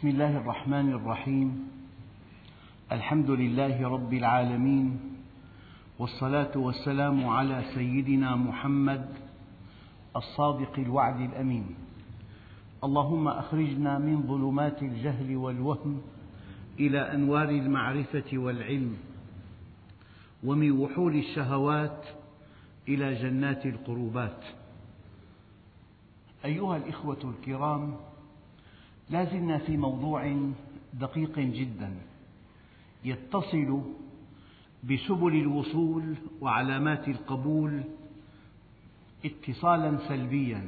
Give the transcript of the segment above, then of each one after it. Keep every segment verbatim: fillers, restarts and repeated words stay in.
بسم الله الرحمن الرحيم. الحمد لله رب العالمين، والصلاة والسلام على سيدنا محمد الصادق الوعد الأمين. اللهم أخرجنا من ظلمات الجهل والوهم إلى أنوار المعرفة والعلم، ومن وحول الشهوات إلى جنات القربات. أيها الإخوة الكرام، لا زلنا في موضوع دقيق جدا يتصل بسبل الوصول وعلامات القبول اتصالا سلبيا،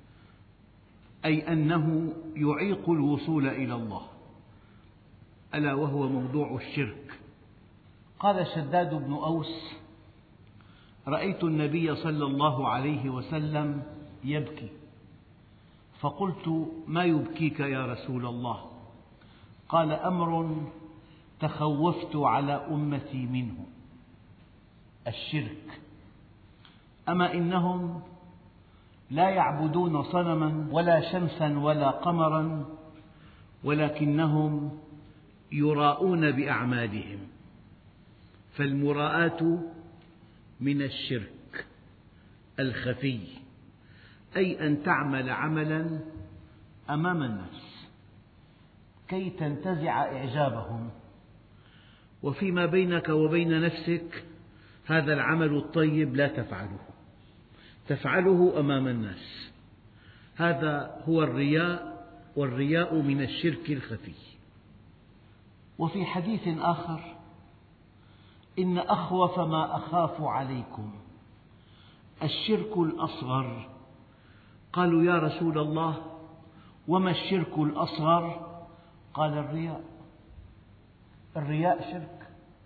أي أنه يعيق الوصول إلى الله، ألا وهو موضوع الشرك. قال شداد بن أوس: رأيت النبي صلى الله عليه وسلم يبكي، فقلت: ما يبكيك يا رسول الله؟ قال: أمر تخوفت على أمتي منه، الشرك. أما إنهم لا يعبدون صنما ولا شمسا ولا قمرا، ولكنهم يراءون بأعمالهم، فالمراءة من الشرك الخفي، أي أن تعمل عملا أمام الناس كي تنتزع إعجابهم، وفيما بينك وبين نفسك هذا العمل الطيب لا تفعله، تفعله أمام الناس. هذا هو الرياء، والرياء من الشرك الخفي. وفي حديث آخر: إن أخوف ما أخاف عليكم الشرك الأصغر. قالوا: يا رسول الله، وما الشرك الأصغر؟ قال: الرياء. الرياء شرك.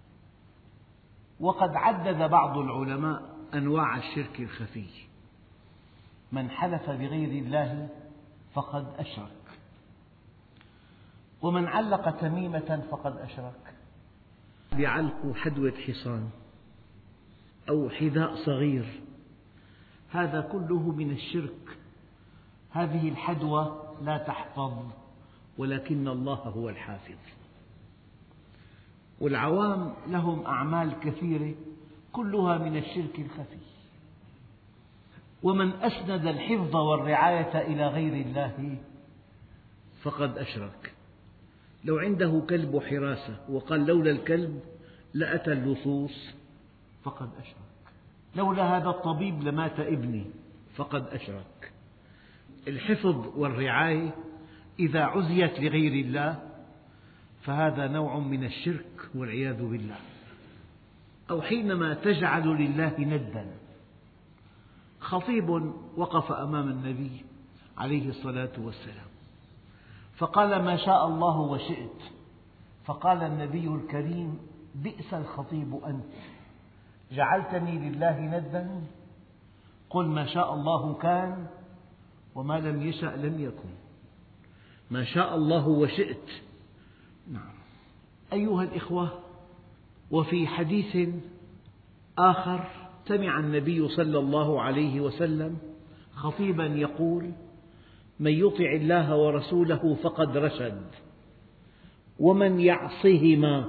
وقد عدد بعض العلماء أنواع الشرك الخفي: من حلف بغير الله فقد أشرك، ومن علق تميمة فقد أشرك. بعلق حدوة حصان أو حذاء صغير، هذا كله من الشرك. هذه الحدوة لا تحفظ، ولكن الله هو الحافظ. والعوام لهم أعمال كثيرة كلها من الشرك الخفي. ومن أسند الحفظ والرعاية إلى غير الله فقد أشرك. لو عنده كلب حراسة وقال: لولا الكلب لأتى اللصوص، فقد أشرك. لولا هذا الطبيب لمات ابني، فقد أشرك. الحفظ والرعاية إذا عزيت لغير الله فهذا نوع من الشرك والعياذ بالله. أو حينما تجعل لله ندا. خطيب وقف أمام النبي عليه الصلاة والسلام فقال: ما شاء الله وشئت. فقال النبي الكريم: بئس الخطيب أنت، جعلتني لله ندا؟ قل ما شاء الله كان، وما لم يشأ لم يكن. ما شاء الله وشئت. نعم. أيها الإخوة، وفي حديث آخر سمع النبي صلى الله عليه وسلم خطيبا يقول: من يطع الله ورسوله فقد رشد، ومن يعصهما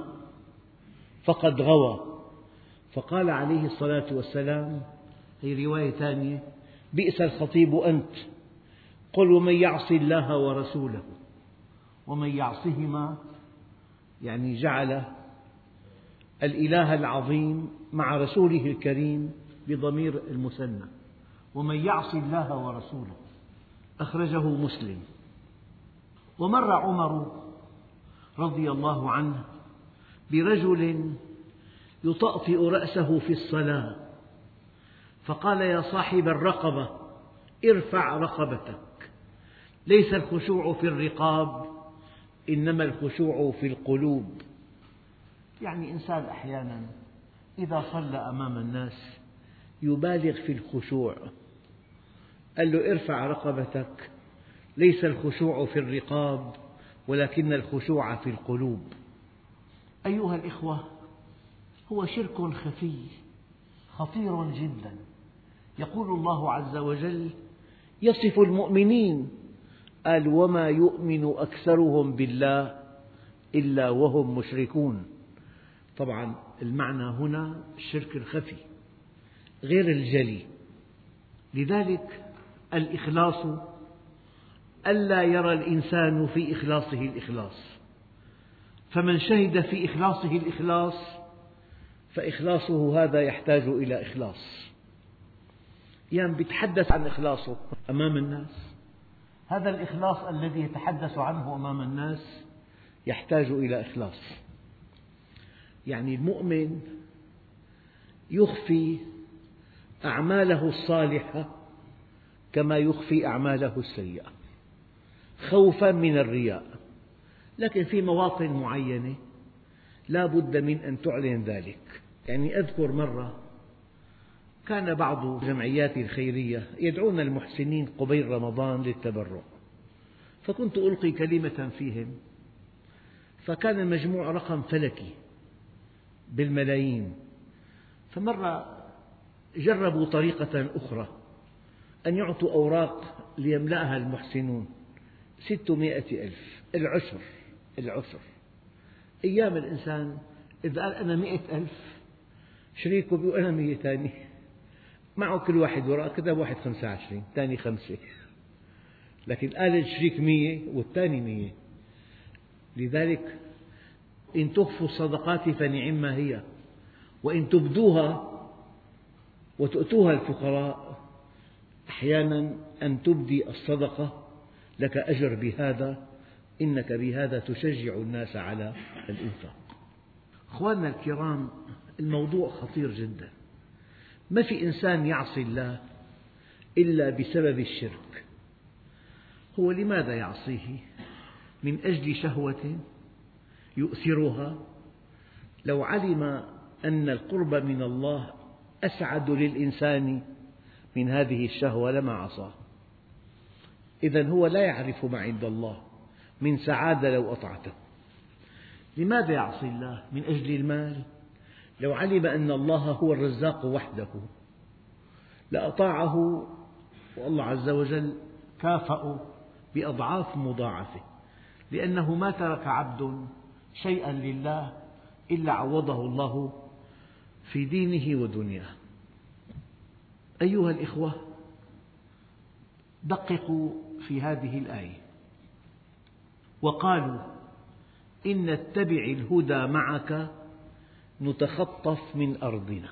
فقد غوى. فقال عليه الصلاة والسلام، هي رواية ثانية: بئس الخطيب أنت. قل: ومن يعص الله ورسوله. ومن يعصهما يعني جعل الإله العظيم مع رسوله الكريم بضمير المثنى. ومن يعص الله ورسوله، أخرجه مسلم. ومر عمر رضي الله عنه برجل يطأطئ رأسه في الصلاة، فقال: يا صاحب الرقبة، ارفع رقبتك. ليس الخشوع في الرقاب، إنما الخشوع في القلوب. يعني إنسان أحيانا إذا صلى أمام الناس يبالغ في الخشوع، قال له: ارفع رقبتك. ليس الخشوع في الرقاب، ولكن الخشوع في القلوب. أيها الإخوة، هو شرك خفي خطير جدا. يقول الله عز وجل يصف المؤمنين قال وما يؤمن أكثرهم بالله إلا وهم مشركون. طبعا المعنى هنا الشرك الخفي غير الجلي. لذلك الإخلاص ألا يرى الإنسان في إخلاصه الإخلاص، فمن شهد في إخلاصه الإخلاص فإخلاصه هذا يحتاج إلى إخلاص. يعني يتحدث عن إخلاصه أمام الناس، هذا الإخلاص الذي يتحدث عنه أمام الناس يحتاج إلى إخلاص. يعني المؤمن يخفي أعماله الصالحة كما يخفي أعماله السيئة خوفا من الرياء، لكن في مواطن معينة لا بد من أن تعلن ذلك. يعني أذكر مرة كان بعض الجمعيات الخيرية يدعون المحسنين قبيل رمضان للتبرع، فكنت ألقي كلمة فيهم، فكان المجموع رقم فلكي بالملايين. فمرة جربوا طريقة أخرى، أن يعطوا أوراق ليملأها المحسنون ستمائة ألف، العشر العشر. أيام الإنسان إذا قال أنا مئة ألف، شريكه بيقول أنا مية ثاني، معه كل واحد وراء كتب واحد خمسة وعشرين، ثاني خمسة، لكن قال الشريك مية والثاني مية. لذلك إن تخفوا الصدقات فنعما هي، وإن تبدوها وتؤتوها الفقراء. أحيانا أن تبدي الصدقة لك أجر بهذا، إنك بهذا تشجع الناس على الإنفاق. أخواننا الكرام، الموضوع خطير جدا. ما في إنسان يعصي الله إلا بسبب الشرك. هو لماذا يعصيه؟ من أجل شهوة يؤثرها. لو علم أن القرب من الله أسعد للإنسان من هذه الشهوة لما عصاه. إذن هو لا يعرف ما عند الله من سعادة لو أطعته. لماذا يعصي الله؟ من أجل المال. لو علم أن الله هو الرزاق وحده لأطاعه، والله عز وجل كافأه بأضعاف مضاعفة، لأنه ما ترك عبد شيئا لله إلا عوضه الله في دينه ودنياه. أيها الإخوة، دققوا في هذه الآية. وقالوا إن نتبع الهدى معك نتخطف من أرضنا.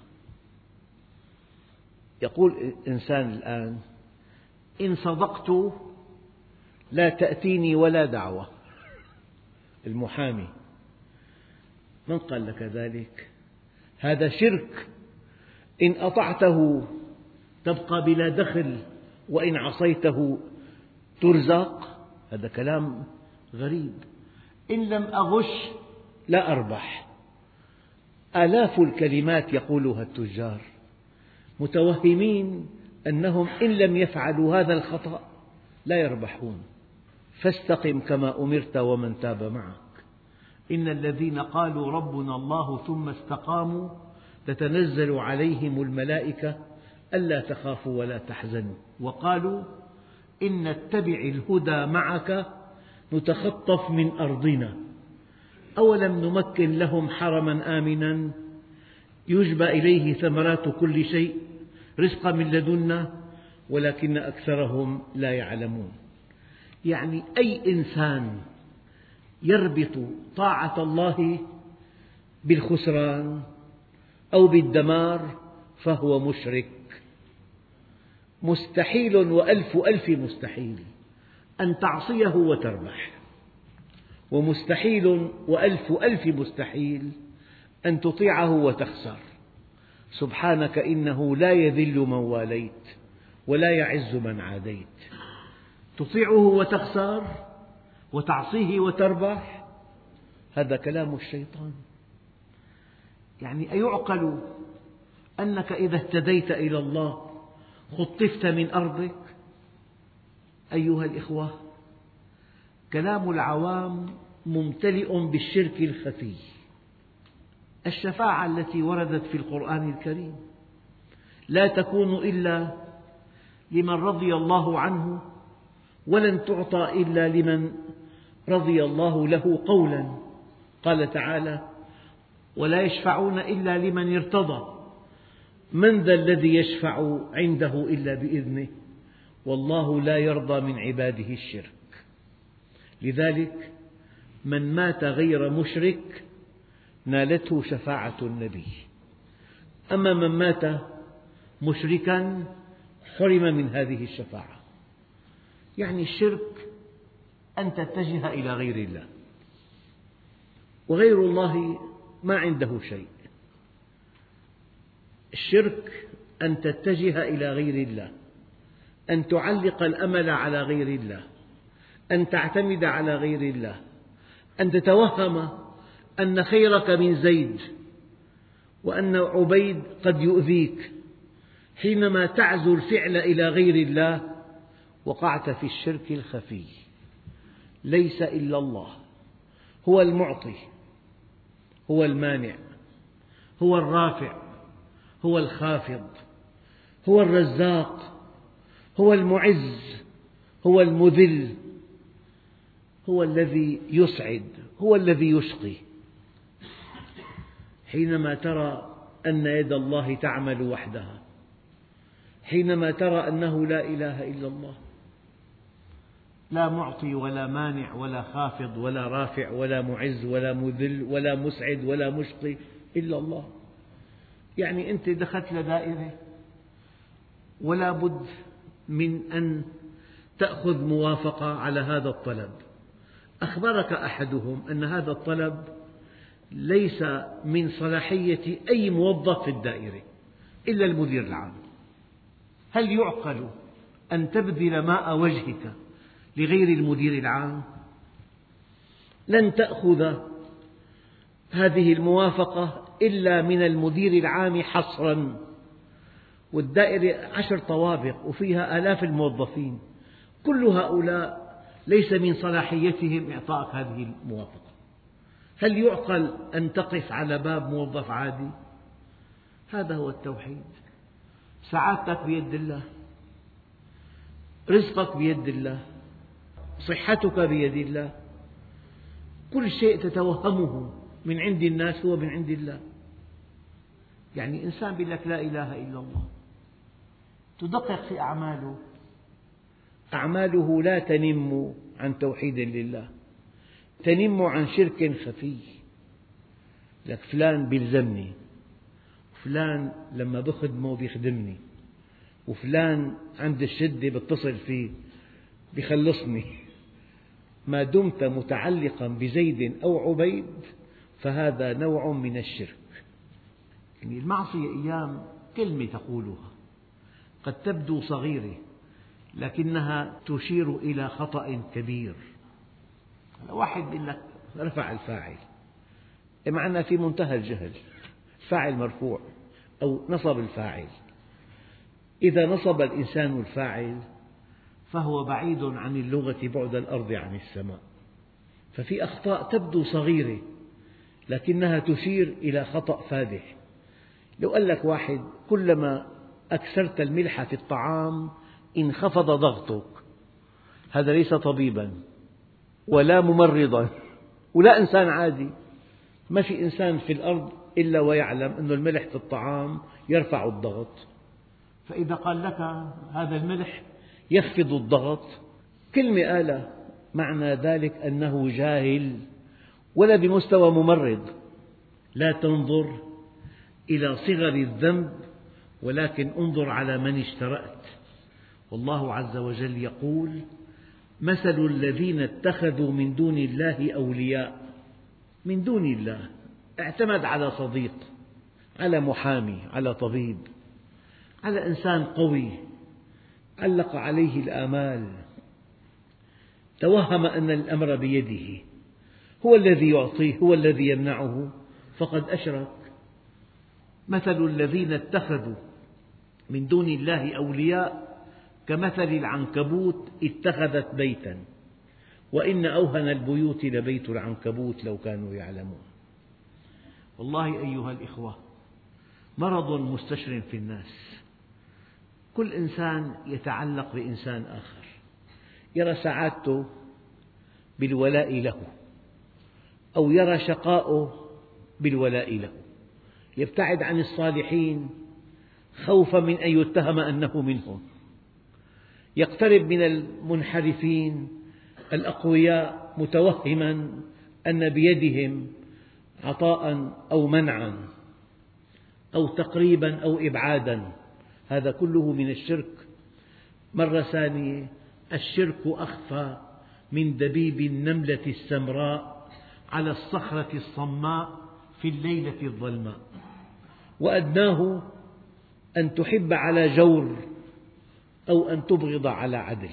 يقول إنسان الآن إن صدقت لا تأتيني ولا دعوة. المحامي، من قال لك ذلك؟ هذا شرك. إن أطعته تبقى بلا دخل، وإن عصيته ترزق. هذا كلام غريب. إن لم أغش لا أربح. آلاف الكلمات يقولها التجار متوهمين أنهم إن لم يفعلوا هذا الخطأ لا يربحون. فاستقم كما أمرت ومن تاب معك. إن الذين قالوا ربنا الله ثم استقاموا تتنزل عليهم الملائكة ألا تخافوا ولا تحزنوا. وقالوا إن نتبع الهدى معك نتخطف من أرضنا أولم نمكن لهم حرما آمنا يجبى إليه ثمرات كل شيء رزقا من لدنا ولكن أكثرهم لا يعلمون. يعني أي إنسان يربط طاعة الله بالخسران أو بالدمار فهو مشرك. مستحيل وألف ألف مستحيل أن تعصيه وتربح، ومستحيل وألف ألف مستحيل أن تطيعه وتخسر. سبحانك إنه لا يذل من واليت ولا يعز من عاديت. تطيعه وتخسر وتعصيه وتربح، هذا كلام الشيطان. يعني أيعقل أنك إذا اهتديت إلى الله خطفت من أرضك؟ أيها الإخوة، كلام العوام ممتلئ بالشرك الخفي. الشفاعة التي وردت في القرآن الكريم لا تكون إلا لمن رضي الله عنه ولن تعطى إلا لمن رضي الله له قولا. قال تعالى: ولا يشفعون إلا لمن ارتضى. من ذا الذي يشفع عنده إلا بإذنه، والله لا يرضى من عباده الشرك. لذلك من مات غير مشرك نالته شفاعة النبي، أما من مات مشركا حرم من هذه الشفاعة. يعني الشرك أن تتجه إلى غير الله، وغير الله ما عنده شيء. الشرك أن تتجه إلى غير الله، أن تعلق الأمل على غير الله، أن تعتمد على غير الله، أن تتوهم أن خيرك من زيد، وأن عبيد قد يؤذيك. حينما تعزو الفعل إلى غير الله وقعت في الشرك الخفي. ليس إلا الله هو المعطي، هو المانع، هو الرافع، هو الخافض، هو الرزاق، هو المعز، هو المذل، هو الذي يسعد، هو الذي يشقي. حينما ترى أن يد الله تعمل وحدها، حينما ترى أنه لا إله إلا الله، لا معطي ولا مانع ولا خافض ولا رافع ولا معز ولا مذل ولا مسعد ولا مشقي إلا الله، يعني أنت دخلت لدائرة ولا بد من أن تأخذ موافقة على هذا الطلب. أخبرك أحدهم أن هذا الطلب ليس من صلاحية أي موظف في الدائرة إلا المدير العام. هل يعقل أن تبذل ماء وجهك لغير المدير العام؟ لن تأخذ هذه الموافقة إلا من المدير العام حصرا، والدائرة عشر طوابق وفيها آلاف الموظفين، كل هؤلاء ليس من صلاحيتهم إعطاءك هذه الموافقة. هل يعقل أن تقف على باب موظف عادي؟ هذا هو التوحيد. سعادتك بيد الله، رزقك بيد الله، صحتك بيد الله، كل شيء تتوهمه من عند الناس هو من عند الله. يعني إنسان يقول لك لا إله إلا الله، تدقق في أعماله، أعماله لا تنم عن توحيد لله، تنم عن شرك خفي. لك فلان بيلزمني، فلان لما بخدمه بيخدمني، وفلان عند الشدة بتصل فيه بيخلصني. ما دمت متعلقا بزيد أو عبيد فهذا نوع من الشرك. يعني المعصية أيام كلمة تقولها قد تبدو صغيرة لكنها تشير إلى خطأ كبير. واحد يقول لك رفع الفاعل، معنى في منتهى الجهل، الفاعل مرفوع أو نصب الفاعل. إذا نصب الإنسان الفاعل فهو بعيد عن اللغة بعد الأرض عن السماء، ففي أخطاء تبدو صغيرة لكنها تشير إلى خطأ فادح. لو قال لك واحد كلما أكثرت الملح في الطعام انخفض ضغطك، هذا ليس طبيبا ولا ممرضا ولا إنسان عادي. ما في إنسان في الأرض إلا ويعلم أن الملح في الطعام يرفع الضغط، فإذا قال لك هذا الملح يخفض الضغط كلمة قالها، معنى ذلك أنه جاهل ولا بمستوى ممرض. لا تنظر إلى صغر الذنب ولكن انظر على من اشترأت. والله عز وجل يقول: مثل الذين اتخذوا من دون الله أولياء. من دون الله اعتمد على صديق، على محامي، على طبيب، على إنسان قوي علق عليه الآمال، توهم أن الأمر بيده، هو الذي يعطيه، هو الذي يمنعه، فقد أشرك. مثل الذين اتخذوا من دون الله أولياء كمثل العنكبوت اتخذت بيتا وإن أوهن البيوت لبيت العنكبوت لو كانوا يعلمون. والله أيها الإخوة، مرض مستشر في الناس، كل إنسان يتعلق بإنسان آخر، يرى سعادته بالولاء له، أو يرى شقاؤه بالولاء له، يبتعد عن الصالحين خوفا من أن يتهم أنه منهم، يقترب من المنحرفين الأقوياء متوهما أن بيدهم عطاء أو منعا أو تقريبا أو إبعادا. هذا كله من الشرك. مرة ثانية، الشرك أخفى من دبيب النملة السمراء على الصخرة الصماء في الليلة الظلماء، وأدناه أن تحب على جور أو أن تبغض على عدل.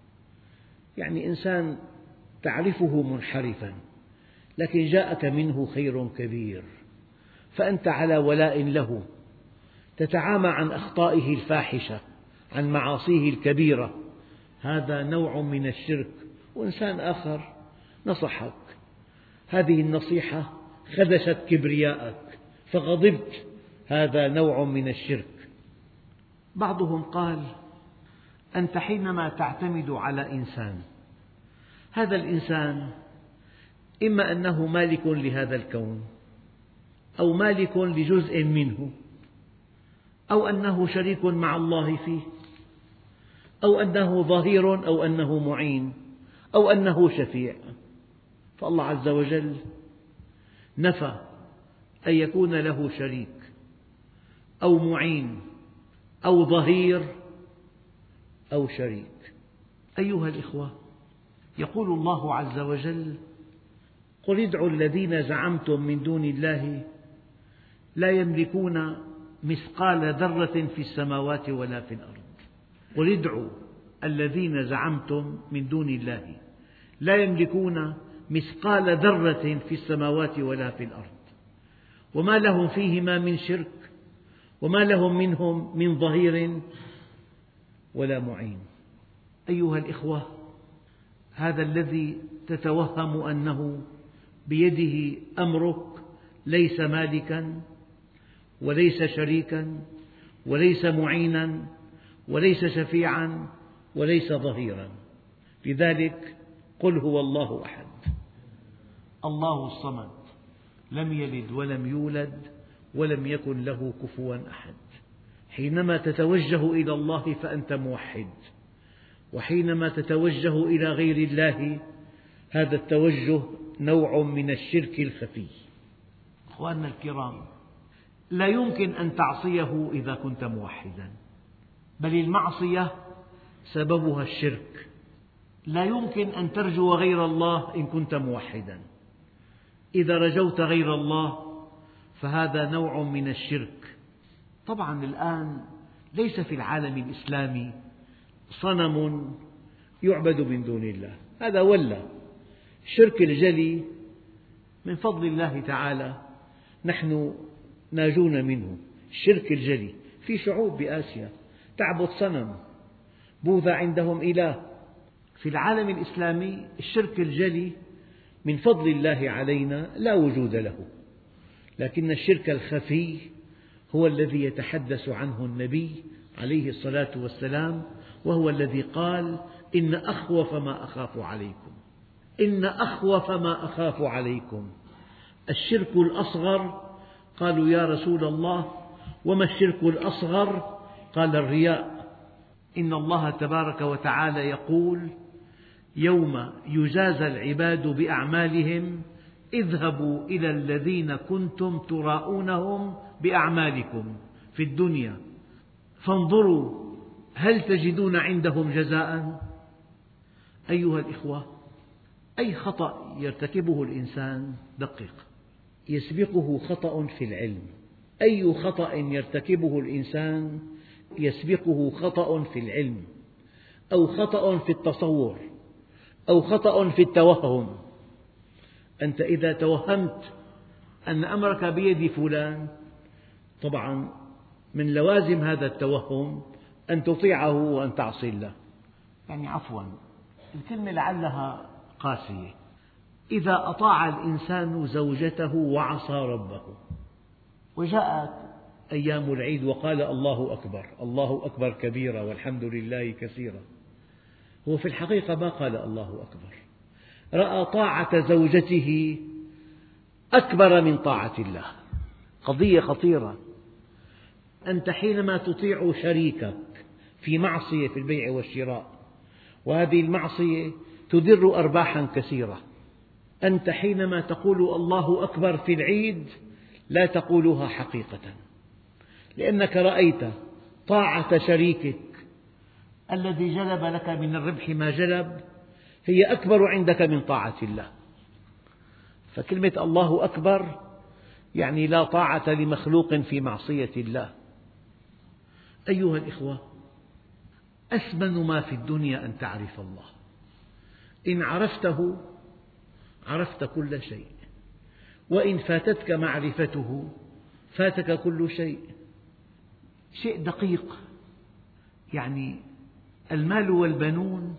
يعني إنسان تعرفه منحرفا لكن جاءك منه خير كبير، فأنت على ولاء له، تتعامى عن أخطائه الفاحشة، عن معاصيه الكبيرة. هذا نوع من الشرك. وإنسان آخر نصحك، هذه النصيحة خدشت كبرياءك فغضبت، هذا نوع من الشرك. بعضهم قال: أنت حينما تعتمد على إنسان، هذا الإنسان إما أنه مالك لهذا الكون، أو مالك لجزء منه، أو أنه شريك مع الله فيه، أو أنه ظهير، أو أنه معين، أو أنه شفيع. فالله عز وجل نفى أن يكون له شريك أو معين أو ظهير أو شريك. أيها الإخوة، يقول الله عز وجل: قل ادعوا الذين زعمتم من دون الله لا يملكون مثقال ذرة في السماوات ولا في الأرض. قل ادعوا الذين زعمتم من دون الله لا يملكون مثقال ذرة في السماوات ولا في الأرض، وما لهم فيهما من شرك، وما لهم منهم من ظهير ولا معين. أيها الإخوة، هذا الذي تتوهم أنه بيده أمرك ليس مالكا وليس شريكا وليس معينا وليس شفيعا وليس ظهيرا. لذلك قل هو الله أحد الله الصمد لم يلد ولم يولد ولم يكن له كفوا أحد. حينما تتوجه إلى الله فأنت موحد، وحينما تتوجه إلى غير الله هذا التوجه نوع من الشرك الخفي. أخواننا الكرام، لا يمكن أن تعصيه إذا كنت موحدا، بل المعصية سببها الشرك. لا يمكن أن ترجو غير الله إن كنت موحدا. إذا رجوت غير الله فهذا نوع من الشرك. طبعا الآن ليس في العالم الإسلامي صنم يعبد من دون الله، هذا ولا الشرك الجلي من فضل الله تعالى نحن ناجون منه. الشرك الجلي في شعوب بآسيا تعبد صنم، بوذا عندهم إله. في العالم الإسلامي الشرك الجلي من فضل الله علينا لا وجود له، لكن الشرك الخفي هو الذي يتحدث عنه النبي عليه الصلاة والسلام، وهو الذي قال: إن أخوف ما أخاف عليكم إن أخوف ما أخاف عليكم الشرك الأصغر. قالوا: يا رسول الله وما الشرك الأصغر؟ قال: الرياء. إن الله تبارك وتعالى يقول: يوم يجازى العباد بأعمالهم اذهبوا إلى الذين كنتم تراءونهم بأعمالكم في الدنيا فانظروا هل تجدون عندهم جزاء. أيها الإخوة، أي خطأ يرتكبه الإنسان دقق يسبقه خطأ في العلم. أي خطأ يرتكبه الإنسان يسبقه خطأ في العلم، أو خطأ في التصور، أو خطأ في التوهم. أنت إذا توهمت أن أمرك بيد فلان، طبعا من لوازم هذا التوهم أن تطيعه وأن تعصي الله. يعني عفوا، الكلمة لعلها قاسية. إذا أطاع الإنسان زوجته وعصى ربه، وجاءت أيام العيد وقال: الله أكبر الله أكبر كبيرا والحمد لله كثيرا، هو في الحقيقة ما قال الله أكبر، رأى طاعة زوجته أكبر من طاعة الله. قضية خطيرة. أنت حينما تطيع شريكك في معصية في البيع والشراء، وهذه المعصية تدر أرباحا كثيرة، أنت حينما تقول الله أكبر في العيد لا تقولها حقيقة، لأنك رأيت طاعة شريكك الذي جلب لك من الربح ما جلب هي أكبر عندك من طاعة الله. فكلمة الله أكبر يعني لا طاعة لمخلوق في معصية الله. أيها الإخوة، أثمن ما في الدنيا أن تعرف الله. إن عرفته عرفت كل شيء، وإن فاتتك معرفته فاتك كل شيء. شيء دقيق، يعني المال والبنون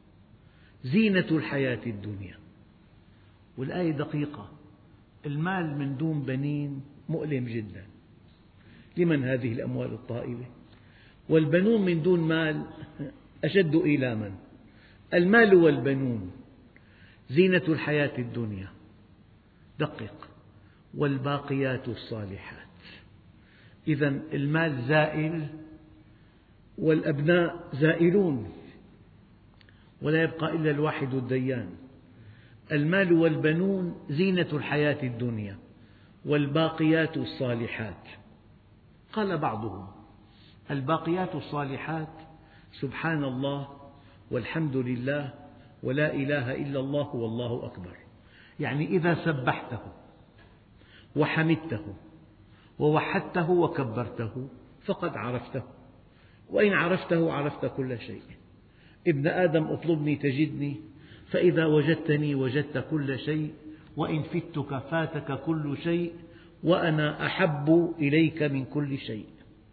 زينة الحياة الدنيا، والآية دقيقة. المال من دون بنين مؤلم جدا، لمن هذه الأموال الطائلة؟ والبنون من دون مال أشد إيلاما. المال والبنون زينة الحياة الدنيا. دقق: والباقيات الصالحات. إذا المال زائل والأبناء زائلون، ولا يبقى إلا الواحد الديان. المال والبنون زينة الحياة الدنيا، والباقيات الصالحات. قال بعضهم: الباقيات الصالحات سبحان الله والحمد لله ولا إله إلا الله والله أكبر. يعني إذا سبحته وحمدته ووحدته وكبرته فقد عرفته، وإن عرفته عرفت كل شيء. ابن آدم اطلبني تجدني، فإذا وجدتني وجدت كل شيء، وإن فتك فاتك كل شيء، وأنا أحب إليك من كل شيء.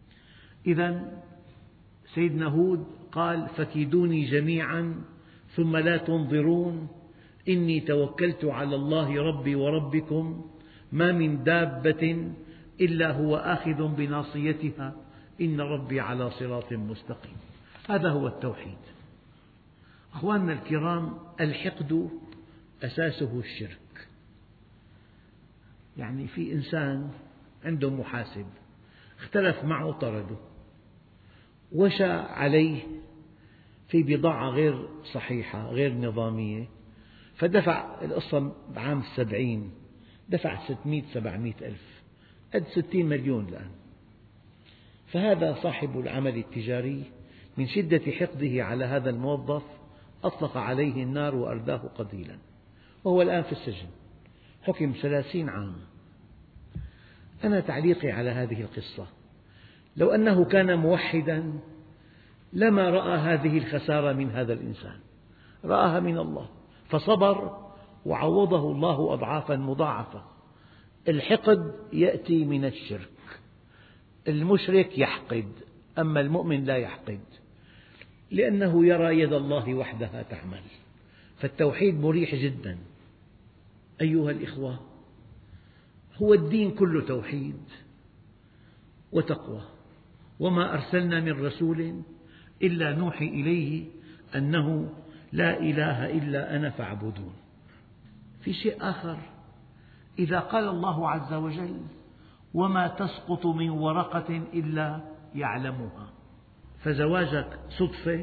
إذا سيدنا هود قال: فكيدوني جميعا ثم لا تنظرون إني توكلت على الله ربي وربكم ما من دابة إلا هو آخذ بناصيتها إن ربي على صراط مستقيم. هذا هو التوحيد. أخواننا الكرام، الحقد أساسه الشرك. يعني في إنسان عنده محاسب اختلف معه طرده، وشى عليه في بضاعة غير صحيحة غير نظامية، فدفع القصة بعام السبعين دفع ستمئة سبعمئة ألف، قد ستين مليون الآن. فهذا صاحب العمل التجاري من شدة حقده على هذا الموظف أطلق عليه النار وأرداه قتيلا، وهو الآن في السجن، حكم ثلاثين عام. أنا تعليقي على هذه القصة: لو أنه كان موحدا لما رأى هذه الخسارة من هذا الإنسان، رآها من الله فصبر وعوضه الله أضعافا مضاعفة. الحقد يأتي من الشرك. المشرك يحقد، أما المؤمن لا يحقد، لأنه يرى يد الله وحدها تعمل. فالتوحيد مريح جدا. أيها الإخوة، هو الدين كله توحيد وتقوى. وما أرسلنا من رسول إلا نوحي إليه أنه لا إله إلا أنا فاعبدون. في شيء آخر: إذا قال الله عز وجل: وما تسقط من ورقة إلا يعلمها، فزواجك صدفة؟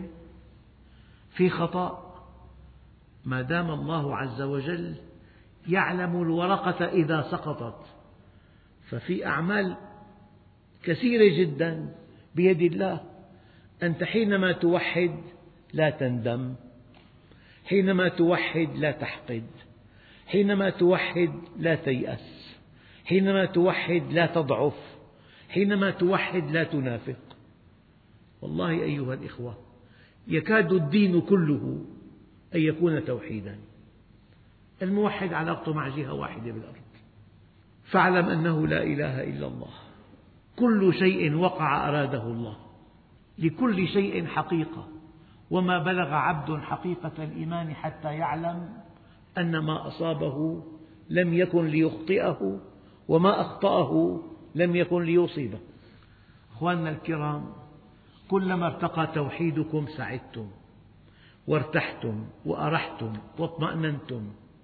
في خطأ؟ ما دام الله عز وجل يعلم الورقة إذا سقطت، ففي أعمال كثيرة جدا بيد الله. أنت حينما توحد لا تندم، حينما توحد لا تحقد، حينما توحد لا تيأس، حينما توحد لا تضعف، حينما توحد لا تنافق. والله أيها الإخوة، يكاد الدين كله أن يكون توحيدا. الموحد علاقته مع جهة واحدة بالأرض. فاعلم أنه لا إله إلا الله. كل شيء وقع أراده الله، لكل شيء حقيقة. وما بلغ عبد حقيقة الإيمان حتى يعلم أن ما أصابه لم يكن ليخطئه وما أخطأه لم يكن ليصيبه. أخواننا الكرام، كلما ارتقى توحيدكم سعدتم، وارتحتم وأرحتم واطمأننتم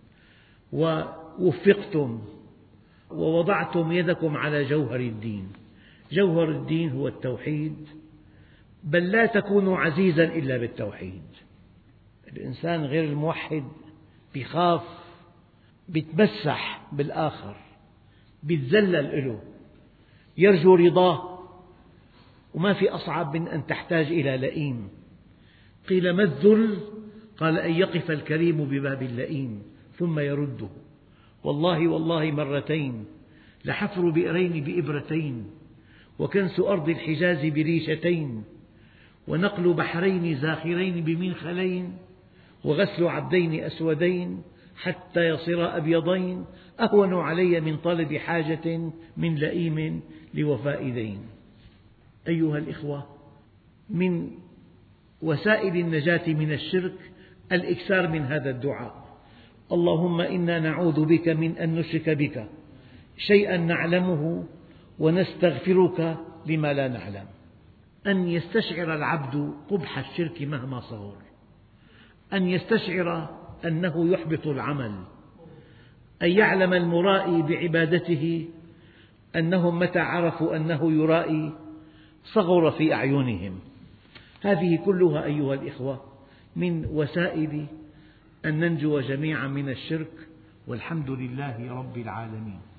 ووفقتم ووضعتم يدكم على جوهر الدين. جوهر الدين هو التوحيد، بل لا تكون عزيزا إلا بالتوحيد. الإنسان غير الموحد بيخاف، بيتمسح بالآخر، بيتذلل له، يرجو رضاه، وما في أصعب من أن تحتاج إلى لئيم. قيل ما الذل؟ قال أن يقف الكريم بباب اللئيم ثم يرده. والله والله مرتين، لحفر بئرين بإبرتين، وكنس أرض الحجاز بريشتين، ونقل بحرين زاخرين بمنخلين، وغسل عبدين أسودين حتى يصيرا أبيضين، أهون علي من طلب حاجة من لئيم لوفاء دين. أيها الإخوة، من وسائل النجاة من الشرك الإكثار من هذا الدعاء: اللهم إنا نعوذ بك من أن نشرك بك شيئا نعلمه ونستغفرك لما لا نعلم. أن يستشعر العبد قبح الشرك مهما صغر، أن يستشعر أنه يحبط العمل، أن يعلم المرائي بعبادته أنهم متى عرفوا أنه يرائي صغر في أعينهم. هذه كلها أيها الإخوة من وسائل أن ننجو جميعا من الشرك، والحمد لله رب العالمين.